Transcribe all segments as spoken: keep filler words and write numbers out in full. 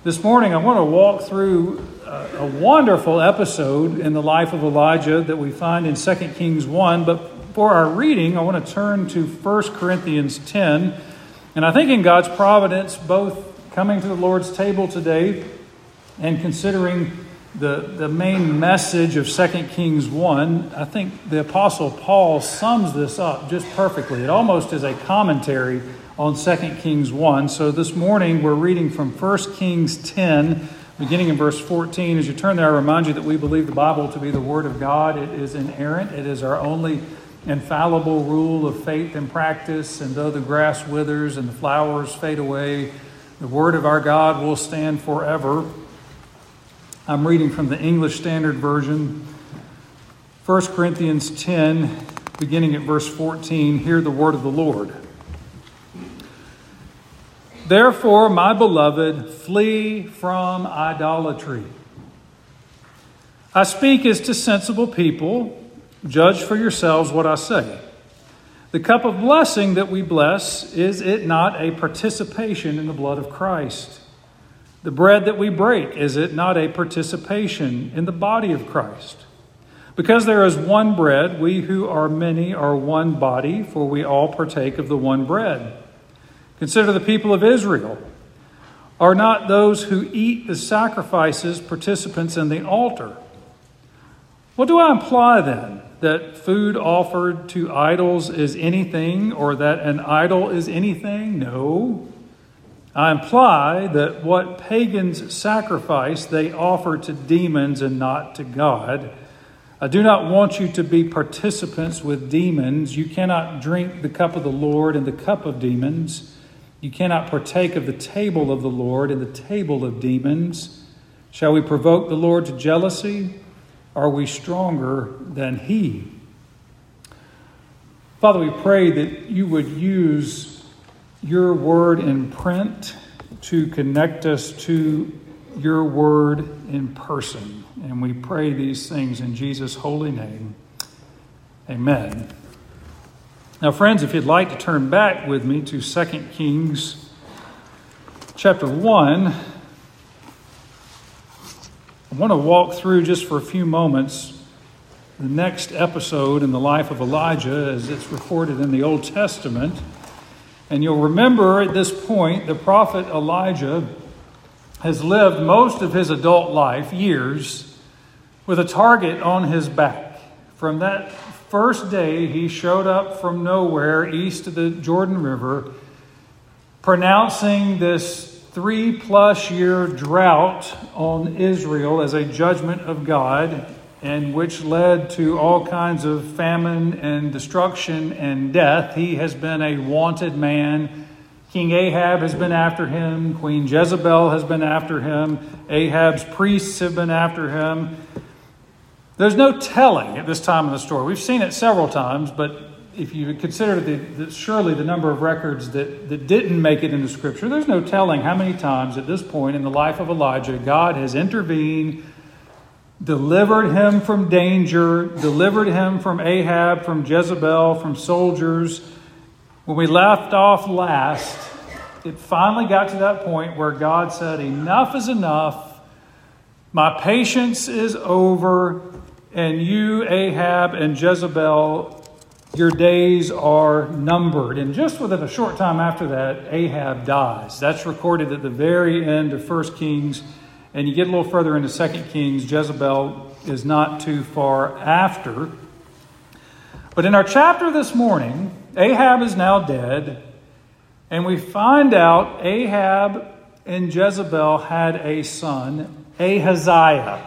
This morning I want to walk through a, a wonderful episode in the life of Elijah that we find in Second Kings one, but for our reading I want to turn to First Corinthians ten, and I think in God's providence, both coming to the Lord's table today and considering the, the main message of Second Kings one, I think the Apostle Paul sums this up just perfectly. It almost is a commentary on Second Kings one. So this morning we're reading from First Kings ten, beginning in verse fourteen. As you turn there, I remind you that we believe the Bible to be the Word of God. It is inerrant. It is our only infallible rule of faith and practice. And though the grass withers and the flowers fade away, the Word of our God will stand forever. I'm reading from the English Standard Version. First Corinthians ten, beginning at verse fourteen. Hear the word of the Lord. Therefore, my beloved, flee from idolatry. I speak as to sensible people. Judge for yourselves what I say. The cup of blessing that we bless, is it not a participation in the blood of Christ? The bread that we break, is it not a participation in the body of Christ? Because there is one bread, we who are many are one body, for we all partake of the one bread. Consider the people of Israel. Are not those who eat the sacrifices participants in the altar? What do I imply then? That food offered to idols is anything, or that an idol is anything? No. I imply that what pagans sacrifice, they offer to demons and not to God. I do not want you to be participants with demons. You cannot drink the cup of the Lord and the cup of demons. You cannot partake of the table of the Lord and the table of demons. Shall we provoke the Lord to jealousy? Are we stronger than He? Father, we pray that you would use your word in print to connect us to your word in person. And we pray these things in Jesus' holy name. Amen. Now, friends, if you'd like to turn back with me to Second Kings chapter one, I want to walk through just for a few moments the next episode in the life of Elijah as it's recorded in the Old Testament. And you'll remember at this point, the prophet Elijah has lived most of his adult life, years, with a target on his back. From that first day he showed up from nowhere east of the Jordan River, pronouncing this three plus year drought on Israel as a judgment of God, and which led to all kinds of famine and destruction and death. He has been a wanted man. King Ahab has been after him. Queen Jezebel has been after him. Ahab's priests have been after him. There's no telling at this time in the story. We've seen it several times, but if you consider the, the, surely the number of records that, that didn't make it into Scripture, there's no telling how many times at this point in the life of Elijah God has intervened, delivered him from danger, delivered him from Ahab, from Jezebel, from soldiers. When we left off last, it finally got to that point where God said, enough is enough. My patience is over. And you, Ahab and Jezebel, your days are numbered. And just within a short time after that, Ahab dies. That's recorded at the very end of First Kings. And you get a little further into Second Kings, Jezebel is not too far after. But in our chapter this morning, Ahab is now dead. And we find out Ahab and Jezebel had a son, Ahaziah.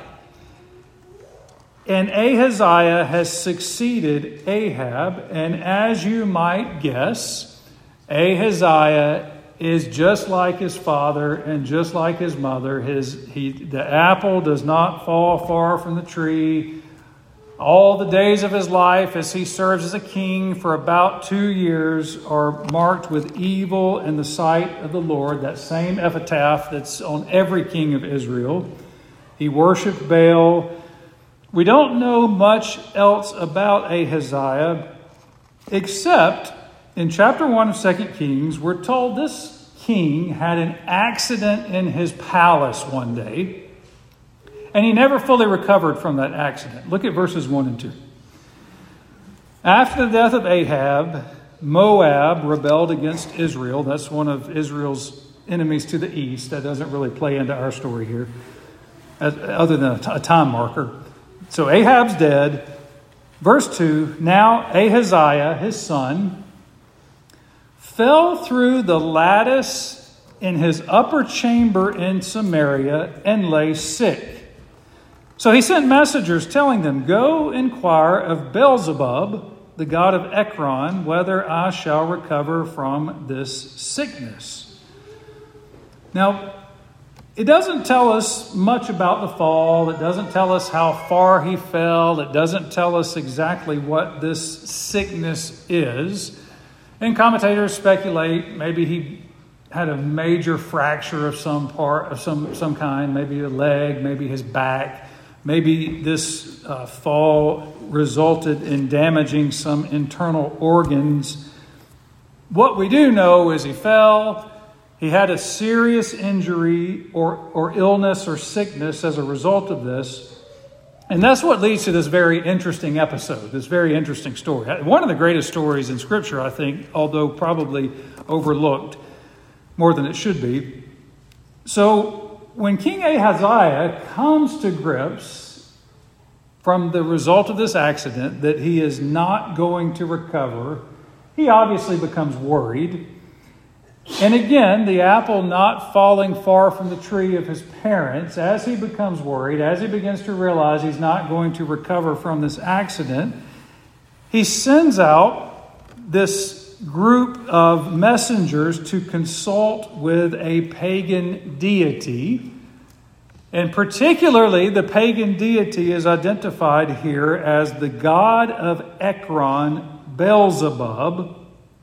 And Ahaziah has succeeded Ahab, and as you might guess, Ahaziah is just like his father and just like his mother. His he the apple does not fall far from the tree. All the days of his life as he serves as a king for about two years are marked with evil in the sight of the Lord. That same epitaph that's on every king of Israel. He worshiped Baal. We don't know much else about Ahaziah, except in chapter one of Second Kings, we're told this king had an accident in his palace one day, and he never fully recovered from that accident. Look at verses one and two. After the death of Ahab, Moab rebelled against Israel. That's one of Israel's enemies to the east. That doesn't really play into our story here, other than a time marker. So Ahab's dead. Verse two, now Ahaziah, his son, fell through the lattice in his upper chamber in Samaria and lay sick. So he sent messengers telling them, go inquire of Beelzebub, the god of Ekron, whether I shall recover from this sickness. Now, it doesn't tell us much about the fall. It doesn't tell us how far he fell. It doesn't tell us exactly what this sickness is. And commentators speculate maybe he had a major fracture of some part, of some, some kind, maybe a leg, maybe his back. Maybe this uh, fall resulted in damaging some internal organs. What we do know is he fell. He had a serious injury or, or illness or sickness as a result of this. And that's what leads to this very interesting episode, this very interesting story. One of the greatest stories in Scripture, I think, although probably overlooked more than it should be. So when King Ahaziah comes to grips from the result of this accident that he is not going to recover, he obviously becomes worried. And again, the apple not falling far from the tree of his parents, as he becomes worried, as he begins to realize he's not going to recover from this accident, he sends out this group of messengers to consult with a pagan deity. And particularly, the pagan deity is identified here as the god of Ekron, Beelzebub.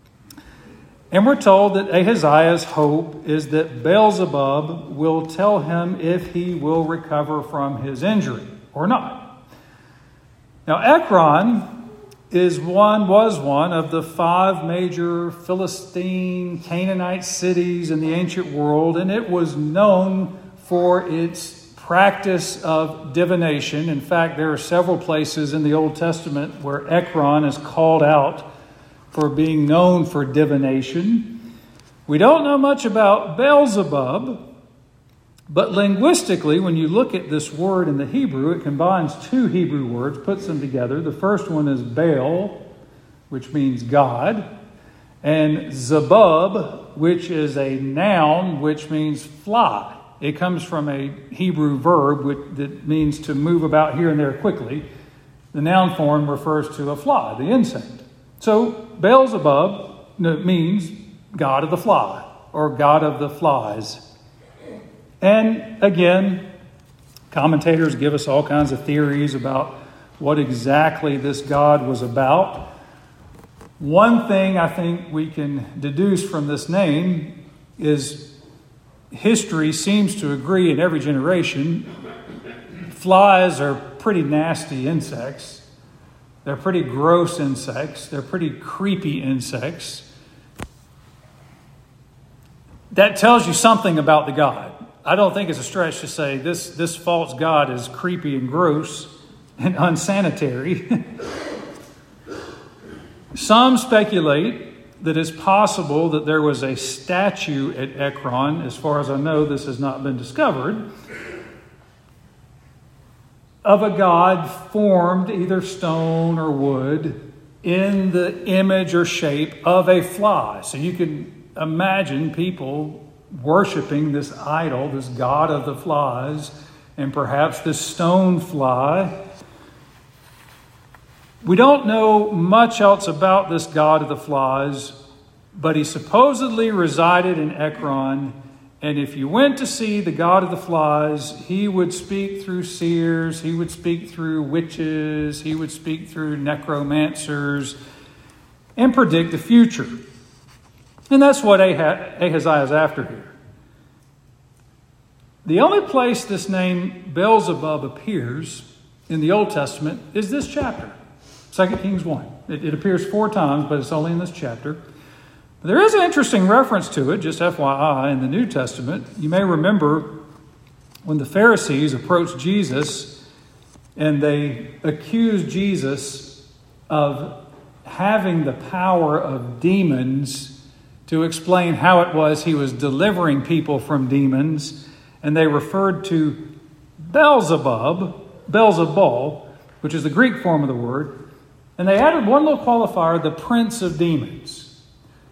And we're told that Ahaziah's hope is that Beelzebub will tell him if he will recover from his injury or not. Now, Ekron is one, was one of the five major Philistine Canaanite cities in the ancient world, and it was known for its practice of divination. In fact, there are several places in the Old Testament where Ekron is called out for being known for divination. We don't know much about Beelzebub, but linguistically, when you look at this word in the Hebrew, it combines two Hebrew words, puts them together. The first one is Baal, which means God, and Zebub, which is a noun, which means fly. It comes from a Hebrew verb which, that means to move about here and there quickly. The noun form refers to a fly, the insect. So Beelzebub means God of the fly, or God of the flies. And again, commentators give us all kinds of theories about what exactly this god was about. One thing I think we can deduce from this name is history seems to agree in every generation. Flies are pretty nasty insects. They're pretty gross insects. They're pretty creepy insects. That tells you something about the god. I don't think it's a stretch to say this, this false god is creepy and gross and unsanitary. Some speculate that it's possible that there was a statue at Ekron. As far as I know, this has not been discovered, of a god formed either stone or wood in the image or shape of a fly. So you can imagine people worshiping this idol, this god of the flies, and perhaps this stone fly. We don't know much else about this god of the flies, but he supposedly resided in Ekron. And if you went to see the god of the flies, he would speak through seers, he would speak through witches, he would speak through necromancers, and predict the future. And that's what Ahaziah is after here. The only place this name Beelzebub appears in the Old Testament is this chapter, Second Kings one. It, it appears four times, but it's only in this chapter. There is an interesting reference to it, just F Y I, in the New Testament. You may remember when the Pharisees approached Jesus and they accused Jesus of having the power of demons to explain how it was he was delivering people from demons. And they referred to Beelzebub, Beelzebul, which is the Greek form of the word. And they added one little qualifier, the prince of demons.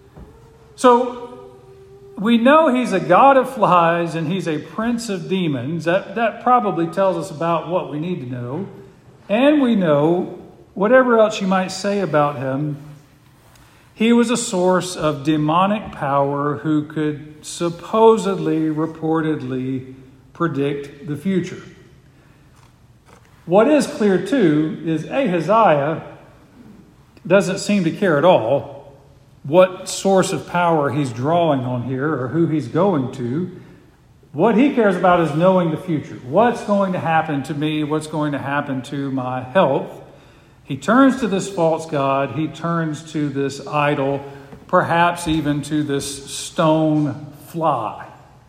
So we know he's a god of flies and he's a prince of demons. That, that probably tells us about what we need to know. And we know, whatever else you might say about him, he was a source of demonic power who could supposedly, reportedly predict the future. What is clear, too, is Ahaziah doesn't seem to care at all what source of power he's drawing on here or who he's going to. What he cares about is knowing the future. What's going to happen to me? What's going to happen to my health? He turns to this false god. He turns to this idol, perhaps even to this stone fly.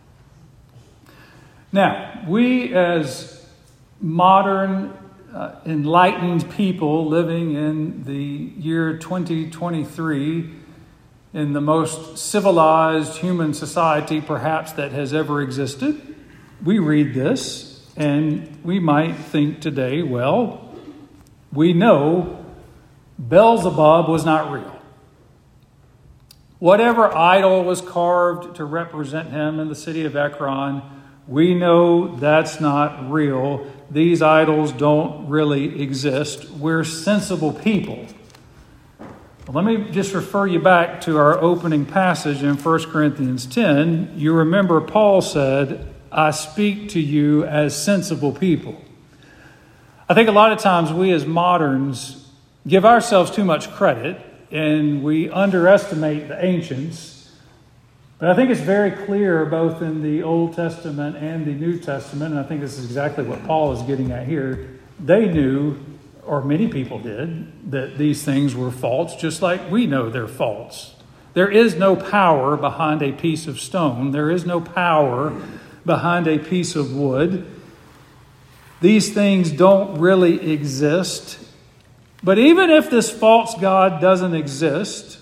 Now, we as modern, uh, enlightened people living in the year twenty twenty-three, in the most civilized human society perhaps that has ever existed, we read this and we might think today, well, we know Beelzebub was not real. Whatever idol was carved to represent him in the city of Ekron, we know that's not real. These idols don't really exist. We're sensible people. Well, let me just refer you back to our opening passage in First Corinthians ten. You remember Paul said, I speak to you as sensible people. I think a lot of times we as moderns give ourselves too much credit and we underestimate the ancients. But I think it's very clear both in the Old Testament and the New Testament, and I think this is exactly what Paul is getting at here. They knew, or many people did, that these things were false, just like we know they're false. There is no power behind a piece of stone. There is no power behind a piece of wood. These things don't really exist. But even if this false god doesn't exist,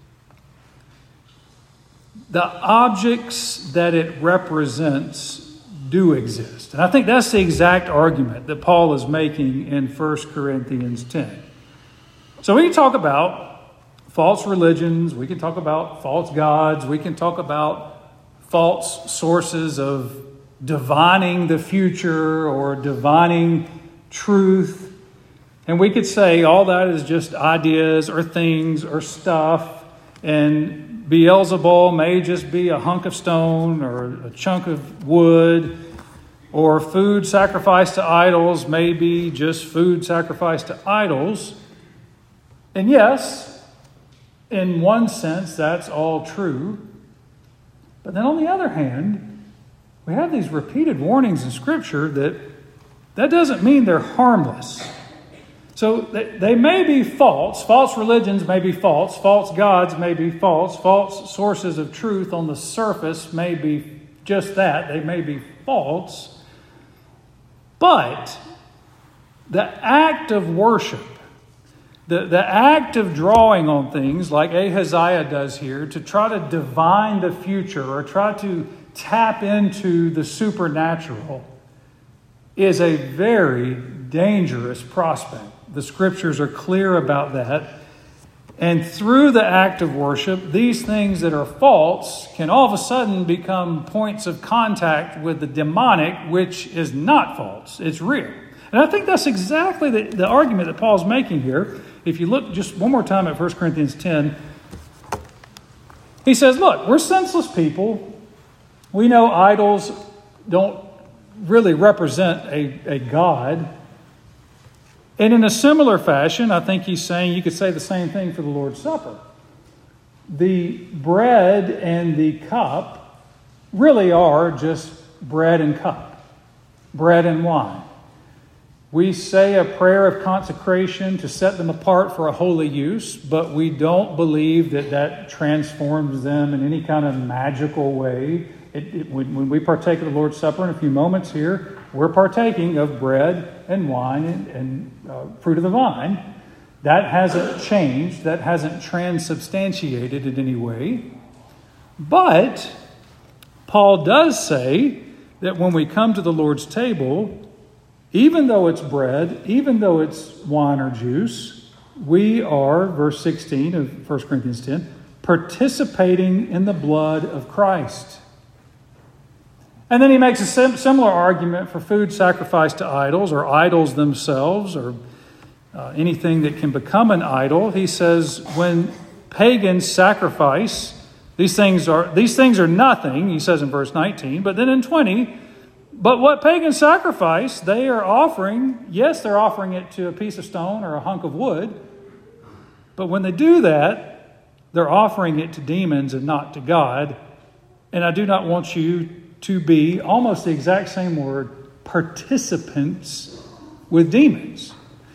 the objects that it represents do exist. And I think that's the exact argument that Paul is making in First Corinthians ten. So we can talk about false religions, we can talk about false gods, we can talk about false sources of divining the future or divining truth. And we could say all that is just ideas or things or stuff, and Beelzebul may just be a hunk of stone or a chunk of wood, or food sacrificed to idols may be just food sacrificed to idols. And yes, in one sense, that's all true. But then on the other hand, we have these repeated warnings in Scripture that that doesn't mean they're harmless. So they, they may be false. False religions may be false. False gods may be false. False sources of truth on the surface may be just that. They may be false. But the act of worship, the, the act of drawing on things like Ahaziah does here to try to divine the future or try to tap into the supernatural is a very dangerous prospect. The Scriptures are clear about that. And through the act of worship, these things that are false can all of a sudden become points of contact with the demonic, which is not false. It's real. And I think that's exactly the, the argument that Paul's making here. If you look just one more time at First Corinthians ten, he says, look, we're senseless people. We know idols don't really represent a, a God. And in a similar fashion, I think he's saying you could say the same thing for the Lord's Supper. The bread and the cup really are just bread and cup, bread and wine. We say a prayer of consecration to set them apart for a holy use, but we don't believe that that transforms them in any kind of magical way. It, it, when, when we partake of the Lord's Supper in a few moments here, we're partaking of bread and wine and, and uh, fruit of the vine. That hasn't changed. That hasn't transubstantiated in any way. But Paul does say that when we come to the Lord's table, even though it's bread, even though it's wine or juice, we are, verse sixteen of First Corinthians ten, participating in the blood of Christ. And then he makes a sim- similar argument for food sacrificed to idols, or idols themselves, or uh, anything that can become an idol. He says when pagans sacrifice, these things are these things are nothing, he says in verse nineteen, but then in twenty, but what pagans sacrifice, they are offering, yes, they're offering it to a piece of stone or a hunk of wood, but when they do that, they're offering it to demons and not to God. And I do not want you to be, almost the exact same word, participants with demons.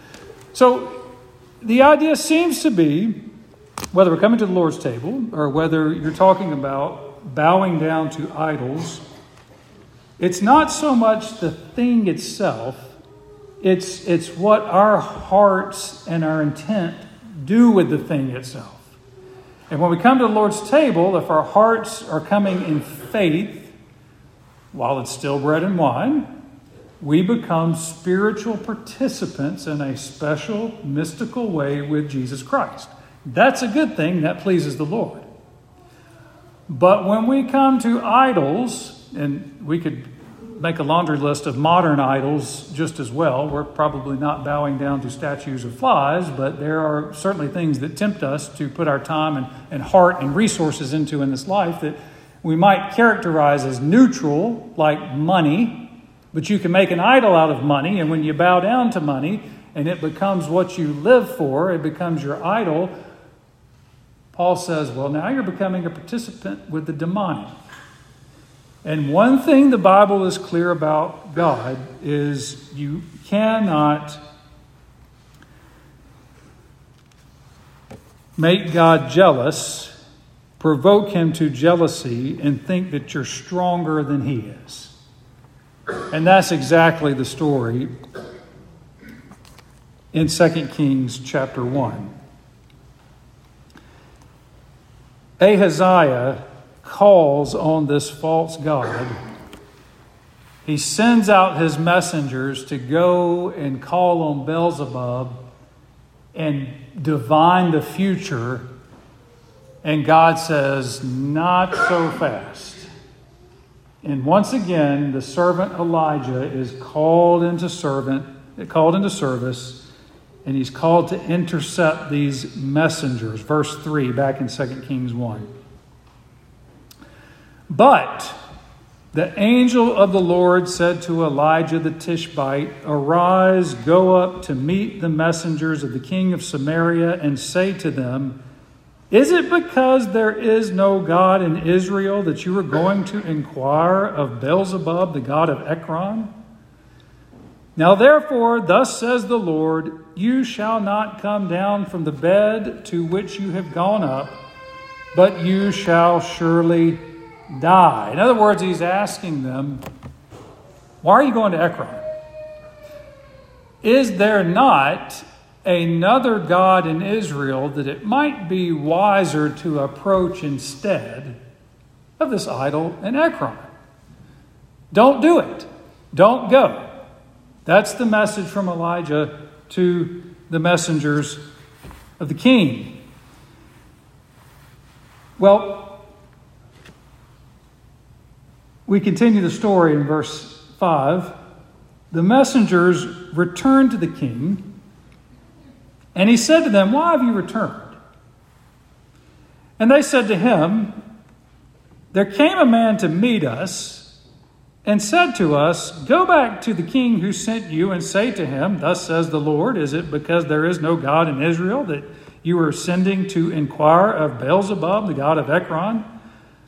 So the idea seems to be, whether we're coming to the Lord's table or whether you're talking about bowing down to idols, it's not so much the thing itself, it's, it's what our hearts and our intent do with the thing itself. And when we come to the Lord's table, if our hearts are coming in faith, while it's still bread and wine, we become spiritual participants in a special, mystical way with Jesus Christ. That's a good thing. That pleases the Lord. But when we come to idols, and we could make a laundry list of modern idols just as well. We're probably not bowing down to statues of flies, but there are certainly things that tempt us to put our time and, and heart and resources into in this life that we might characterize as neutral, like money. But you can make an idol out of money, and when you bow down to money and it becomes what you live for, it becomes your idol, Paul says, well, now you're becoming a participant with the demonic. And one thing the Bible is clear about God is you cannot make God jealous, provoke him to jealousy, and think that you're stronger than he is. And that's exactly the story in Second Kings chapter one. Ahaziah calls on this false god. He sends out his messengers to go and call on Beelzebub and divine the future. And God says, not so fast. And once again, the servant Elijah is called into servant, called into service, and he's called to intercept these messengers. Verse three, back in Second Kings one. But the angel of the Lord said to Elijah the Tishbite, arise, go up to meet the messengers of the king of Samaria, and say to them, is it because there is no God in Israel that you are going to inquire of Beelzebub, the god of Ekron? Now therefore, thus says the Lord, you shall not come down from the bed to which you have gone up, but you shall surely die. In other words, he's asking them, why are you going to Ekron? Is there not another God in Israel that it might be wiser to approach instead of this idol in Ekron? Don't do it. Don't go. That's the message from Elijah to the messengers of the king. Well, we continue the story in verse five. The messengers returned to the king, and he said to them, why have you returned? And they said to him, there came a man to meet us and said to us, go back to the king who sent you and say to him, thus says the Lord, is it because there is no God in Israel that you are sending to inquire of Beelzebub, the god of Ekron?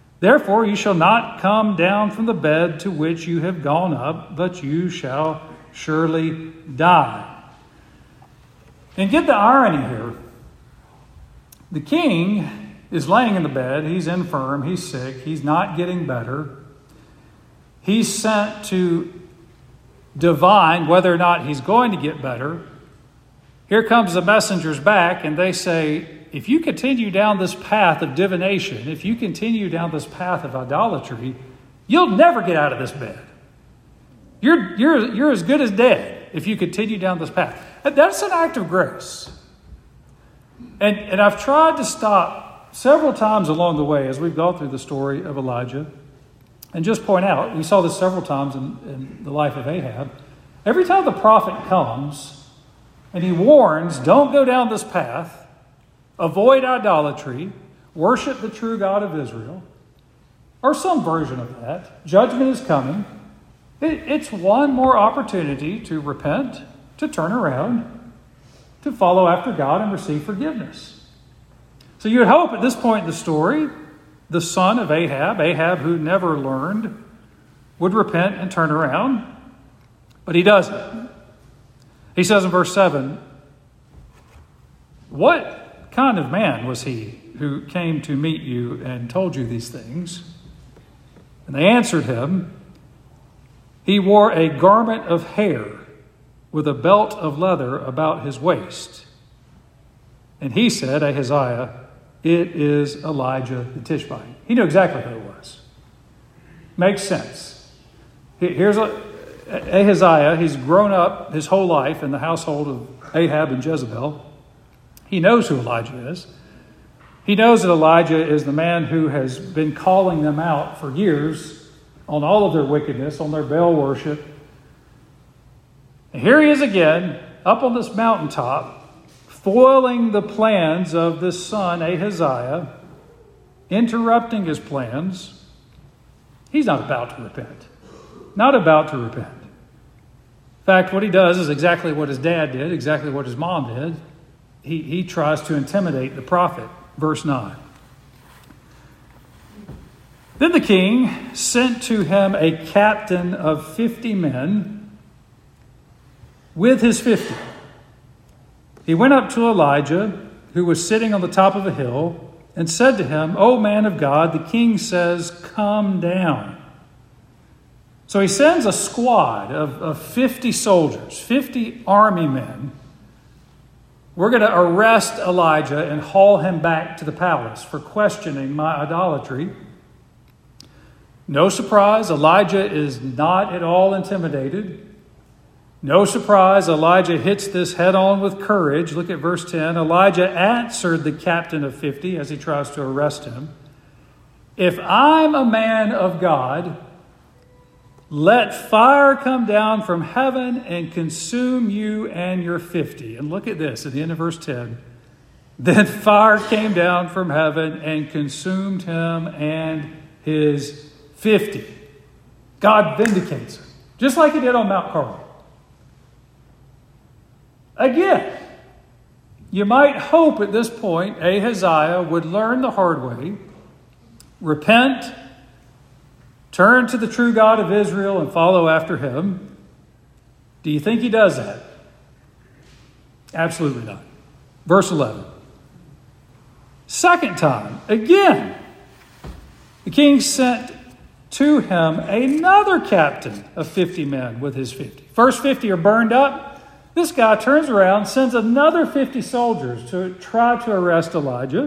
Therefore you shall not come down from the bed to which you have gone up, but you shall surely die. And get the irony here. The king is laying in the bed. He's infirm. He's sick. He's not getting better. He's sent to divine whether or not he's going to get better. Here comes the messengers back, and they say, if you continue down this path of divination, if you continue down this path of idolatry, you'll never get out of this bed. You're, you're, you're as good as dead if you continue down this path. That's an act of grace. And, and I've tried to stop several times along the way as we've gone through the story of Elijah and just point out, we saw this several times in, in the life of Ahab. Every time the prophet comes and he warns, don't go down this path, avoid idolatry, worship the true God of Israel, or some version of that, judgment is coming. It, it's one more opportunity to repent, to turn around, to follow after God and receive forgiveness. So you would hope at this point in the story, the son of Ahab, Ahab who never learned, would repent and turn around. But he doesn't. He says in verse seven, what kind of man was he who came to meet you and told you these things? And they answered him, he wore a garment of hair with a belt of leather about his waist. And he said, Ahaziah, it is Elijah the Tishbite. He knew exactly who it was. Makes sense. Here's a, Ahaziah. He's grown up his whole life in the household of Ahab and Jezebel. He knows who Elijah is. He knows that Elijah is the man who has been calling them out for years on all of their wickedness, on their Baal worship. And here he is again, up on this mountaintop, foiling the plans of this son, Ahaziah, interrupting his plans. He's not about to repent. Not about to repent. In fact, what he does is exactly what his dad did, exactly what his mom did. He, he tries to intimidate the prophet. Verse nine. Then the king sent to him a captain of fifty men with his fifty. He went up to Elijah, who was sitting on the top of a hill, and said to him, O man of God, the king says, come down. So he sends a squad of, of fifty soldiers, fifty army men. We're going to arrest Elijah and haul him back to the palace for questioning my idolatry. No surprise, Elijah is not at all intimidated. No surprise, Elijah hits this head on with courage. Look at verse ten. Elijah answered the captain of fifty as he tries to arrest him. If I'm a man of God, let fire come down from heaven and consume you and your fifty. And look at this at the end of verse ten. Then fire came down from heaven and consumed him and his fifty. God vindicates him, just like he did on Mount Carmel. Again, you might hope at this point Ahaziah would learn the hard way, repent, turn to the true God of Israel and follow after him. Do you think he does that? Absolutely not. Verse eleven. Second time, again, the king sent to him another captain of fifty men with his fifty. First fifty are burned up. This guy turns around, sends another fifty soldiers to try to arrest Elijah.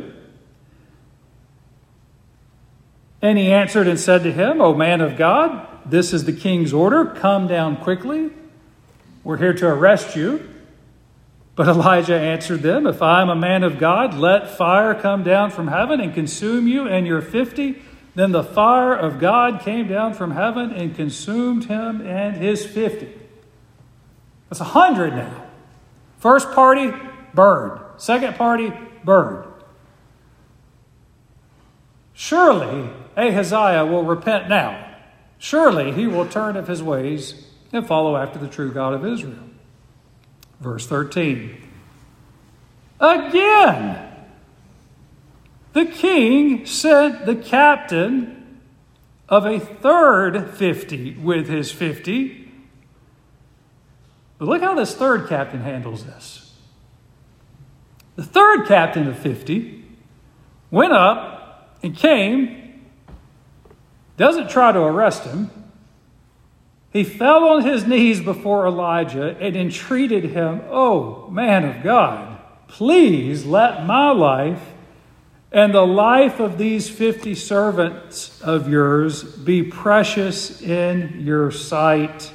And he answered and said to him, O man of God, this is the king's order. Come down quickly. We're here to arrest you. But Elijah answered them, If I am a man of God, let fire come down from heaven and consume you and your fifty. Then the fire of God came down from heaven and consumed him and his fifty. That's a hundred now. First party, burned. Second party, burned. Surely Ahaziah will repent now. Surely he will turn of his ways and follow after the true God of Israel. Verse thirteen. Again, the king sent the captain of a third fifty with his fifty. But look how this third captain handles this. The third captain of fifty went up and came, doesn't try to arrest him. He fell on his knees before Elijah and entreated him, "Oh, man of God, please let my life and the life of these fifty servants of yours be precious in your sight."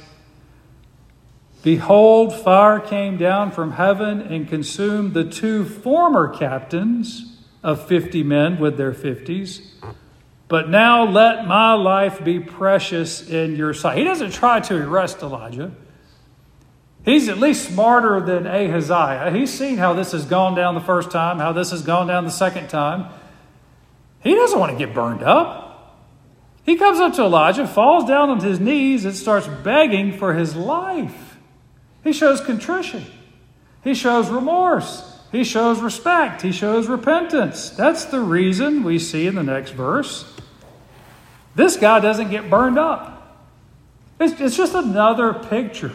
Behold, fire came down from heaven and consumed the two former captains of fifty men with their fifties. But now let my life be precious in your sight. He doesn't try to arrest Elijah. He's at least smarter than Ahaziah. He's seen how this has gone down the first time, how this has gone down the second time. He doesn't want to get burned up. He comes up to Elijah, falls down on his knees, and starts begging for his life. He shows contrition. He shows remorse. He shows respect. He shows repentance. That's the reason we see in the next verse. This guy doesn't get burned up. It's, it's just another picture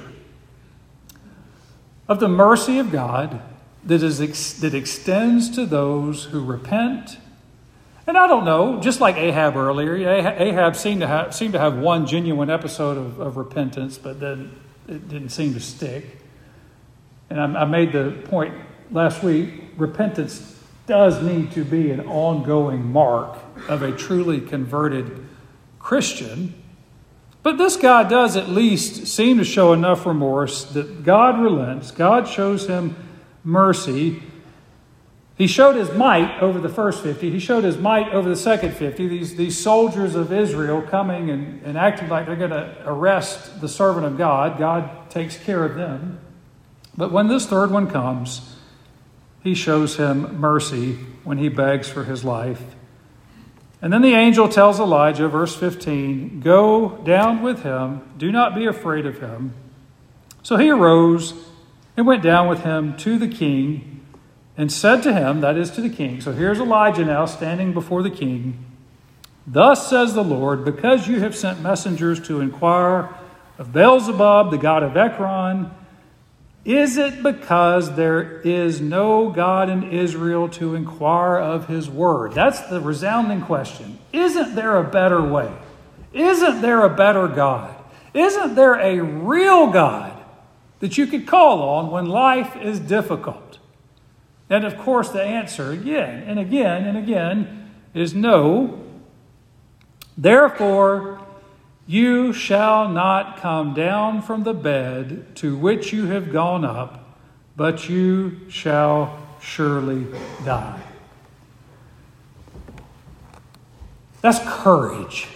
of the mercy of God that is ex, that extends to those who repent. And I don't know, just like Ahab earlier, Ahab seemed to have, seemed to have one genuine episode of, of repentance, but then it didn't seem to stick. And I, I made the point last week, repentance does need to be an ongoing mark of a truly converted Christian. But this guy does at least seem to show enough remorse that God relents. God shows him mercy. He showed his might over the first fifty. He showed his might over the second fifty. These, these soldiers of Israel coming and, and acting like they're going to arrest the servant of God. God takes care of them. But when this third one comes, he shows him mercy when he begs for his life. And then the angel tells Elijah, verse fifteen, "Go down with him. Do not be afraid of him." So he arose and went down with him to the king and said to him, that is to the king. So here's Elijah now standing before the king. "Thus says the Lord, because you have sent messengers to inquire of Beelzebub, the god of Ekron, is it because there is no God in Israel to inquire of his word?" That's the resounding question. Isn't there a better way? Isn't there a better God? Isn't there a real God that you could call on when life is difficult? And of course, the answer again and again and again is no. "Therefore, you shall not come down from the bed to which you have gone up, but you shall surely die." That's courage.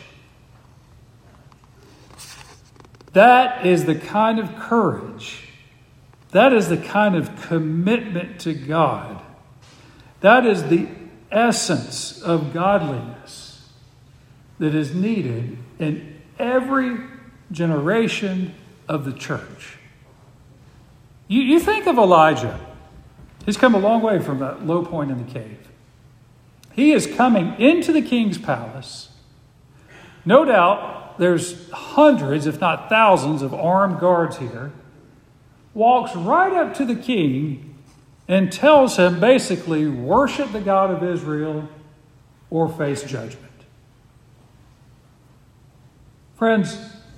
That is the kind of courage. That is the kind of commitment to God. That is the essence of godliness that is needed in every generation of the church. You, you think of Elijah. He's come a long way from that low point in the cave. He is coming into the king's palace. No doubt there's hundreds, if not thousands, of armed guards here. Walks right up to the king and tells him basically, worship the God of Israel or face judgment. Friends,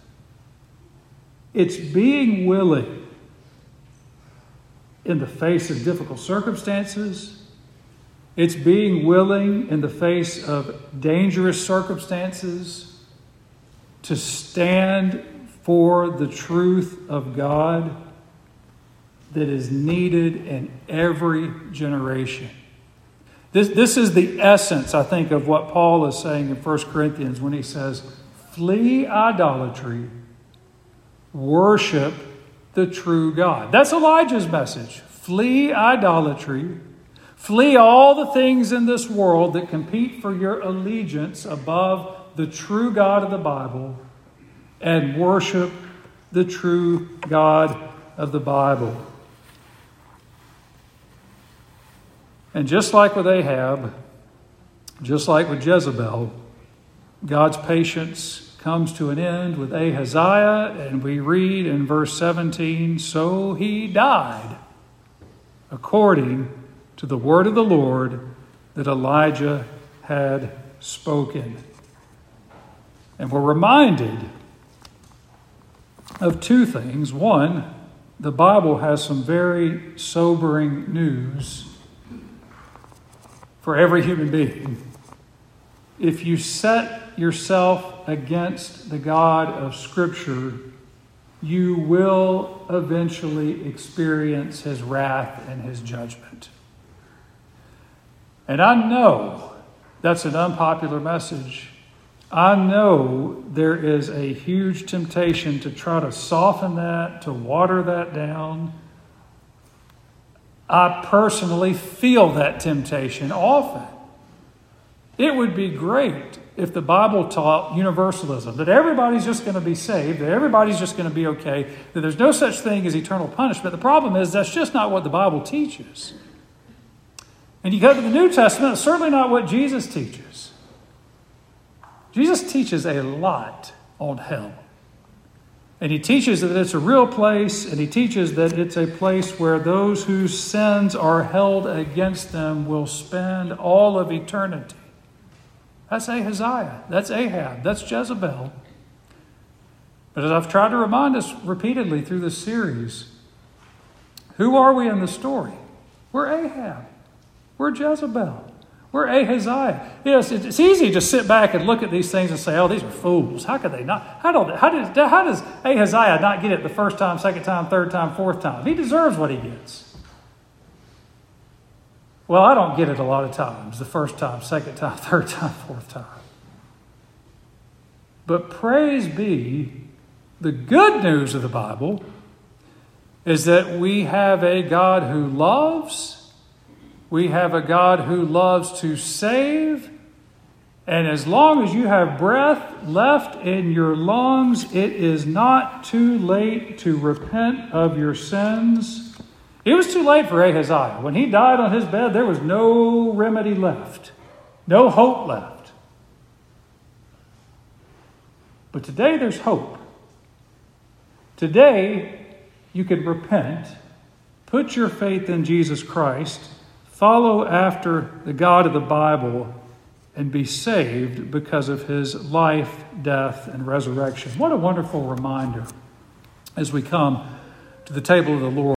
it's being willing in the face of difficult circumstances. It's being willing in the face of dangerous circumstances to stand for the truth of God that is needed in every generation. This, this is the essence, I think, of what Paul is saying in First Corinthians when he says, "Flee idolatry, worship the true God." That's Elijah's message. Flee idolatry. Flee all the things in this world that compete for your allegiance above the true God of the Bible, and worship the true God of the Bible. And just like with Ahab, just like with Jezebel, God's patience comes to an end with Ahaziah, and we read in verse seventeen, "So he died according to the word of the Lord that Elijah had spoken." And we're reminded of two things. One, the Bible has some very sobering news for every human being. If you set yourself against the God of Scripture, you will eventually experience his wrath and his judgment. And I know that's an unpopular message. I know there is a huge temptation to try to soften that, to water that down. I personally feel that temptation often. It would be great if the Bible taught universalism, that everybody's just going to be saved, that everybody's just going to be okay, that there's no such thing as eternal punishment. The problem is that's just not what the Bible teaches. And you go to the New Testament, it's certainly not what Jesus teaches. Jesus teaches a lot on hell. And he teaches that it's a real place, and he teaches that it's a place where those whose sins are held against them will spend all of eternity. That's Ahaziah. That's Ahab. That's Jezebel. But as I've tried to remind us repeatedly through this series, who are we in the story? We're Ahab. We're Jezebel. We're Ahaziah. Yes, it's easy to sit back and look at these things and say, oh, these are fools. How could they not? How, don't, how, does, how does Ahaziah not get it the first time, second time, third time, fourth time? He deserves what he gets. Well, I don't get it a lot of times, the first time, second time, third time, fourth time. But praise be, the good news of the Bible is that we have a God who loves. We have a God who loves to save. And as long as you have breath left in your lungs, it is not too late to repent of your sins. It was too late for Ahaziah. When he died on his bed, there was no remedy left, no hope left. But today there's hope. Today you can repent, put your faith in Jesus Christ, follow after the God of the Bible, and be saved because of his life, death, and resurrection. What a wonderful reminder as we come to the table of the Lord.